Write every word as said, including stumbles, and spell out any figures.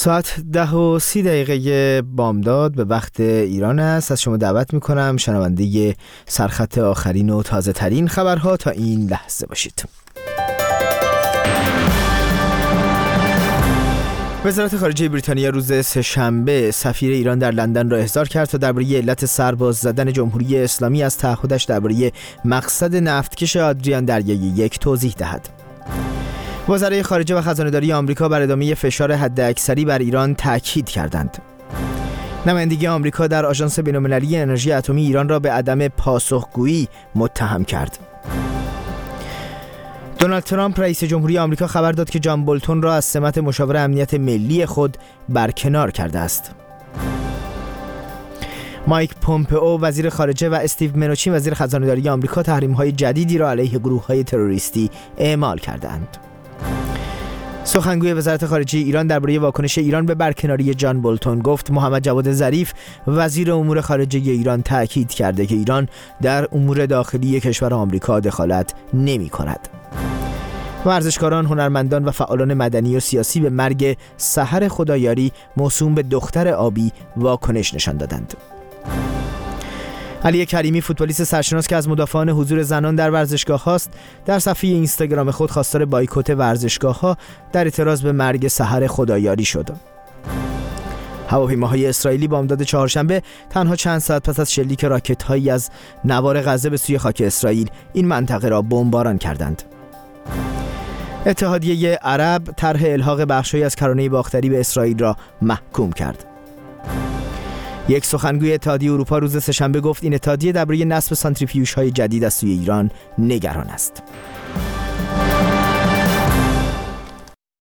ساعت ده و سی دقیقه بامداد به وقت ایران است. از شما دعوت میکنم شنونده سرخط آخرین و تازه ترین خبرها تا این لحظه باشید. وزارت خارجه بریتانیا روز سه‌شنبه سفیر ایران در لندن را احضار کرد تا درباره علت سرباز زدن جمهوری اسلامی از تعهدش درباره مقصد نفتکش آدریان دریایی یک توضیح دهد. وزرای خارجه و خزانه‌داری آمریکا بر ادامه فشار حداکثری بر ایران تاکید کردند. نمایندگی آمریکا در آژانس بین‌المللی انرژی اتمی ایران را به عدم پاسخگویی متهم کرد. دونالد ترامپ رئیس جمهوری آمریکا خبر داد که جان بولتون را از سمت مشاور امنیت ملی خود برکنار کرده است. مایک پومپئو وزیر خارجه و استیو منوچین وزیر خزانه‌داری آمریکا تحریم‌های جدیدی را علیه گروه‌های تروریستی اعمال کردند. سخنگوی وزارت خارجه ایران درباره واکنش ایران به برکناری جان بولتون گفت محمد جواد ظریف وزیر امور خارجه ایران تاکید کرده که ایران در امور داخلی کشور آمریکا دخالت نمی‌کند. ورزشکاران، هنرمندان و فعالان مدنی و سیاسی به مرگ سحر خدایاری موسوم به دختر آبی واکنش نشان دادند. علی کریمی فوتبالیست سرشناس که از مدافعان حضور زنان در ورزشگاه هاست در صفحه اینستاگرام خود خواستار بایکوت ورزشگاه ها در اعتراض به مرگ سحر خدایاری شد. هواپیماهای اسرائیلی بامداد چهارشنبه تنها چند ساعت پس از شلیک راکت‌هایی از نوار غزه به سوی خاک اسرائیل این منطقه را بمباران کردند. اتحادیه عرب طرح الحاق بخش‌هایی از کرانه باختری به اسرائیل را محکوم کرد. یک سخنگوی اتحادیه اروپا روز سه‌شنبه گفت این اتحادیه درباره نصب سانتریفیوژهای جدید از سوی ایران نگران است.